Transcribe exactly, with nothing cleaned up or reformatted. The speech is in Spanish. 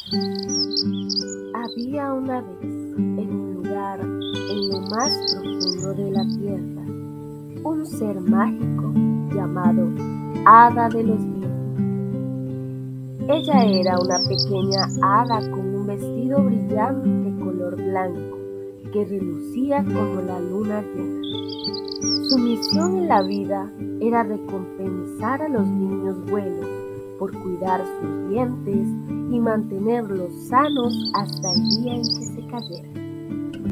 Había una vez, en un lugar en lo más profundo de la tierra, un ser mágico llamado Hada de los Vientos. Ella era una pequeña hada con un vestido brillante color blanco que relucía como la luna llena. Su misión en la vida era recompensar a los niños buenos por cuidar sus dientes y mantenerlos sanos hasta el día en que se cayeran.